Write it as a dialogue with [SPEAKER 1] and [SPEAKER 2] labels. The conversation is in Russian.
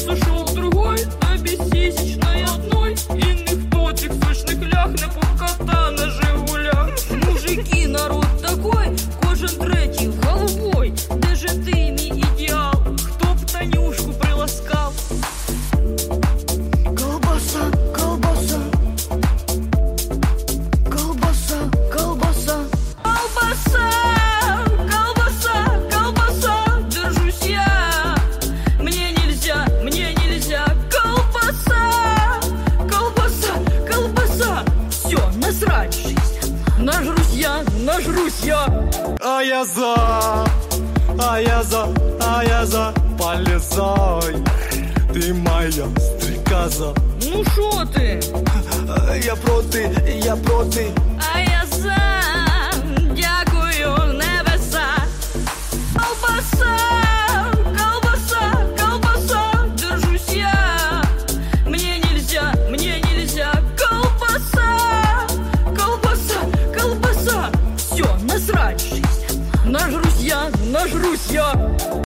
[SPEAKER 1] сушок другой, та безсісічної одной. І ніхто цих сочних лях не поката на Жигулях. Мужики, народ такой, кожен третій головой. Де же ти, мій ідеал? Хто б Танюшку приласкав?
[SPEAKER 2] Колбаса, колбаса, колбаса, колбаса.
[SPEAKER 1] Колбаса, колбаса, колбаса, держусь я. Мне нельзя, колбаса, колбаса, колбаса. Все, насрать жизнь. Нажрусь я.
[SPEAKER 3] А я за полезай. Ты моя стрекоза.
[SPEAKER 1] Ну шо ти?
[SPEAKER 3] Я проти.
[SPEAKER 1] А я за, дякую небеса. Колбаса, колбаса, колбаса, держусь я. Мне нельзя, колбаса, колбаса, колбаса. Все, насрать жизнь. Нажрусь я.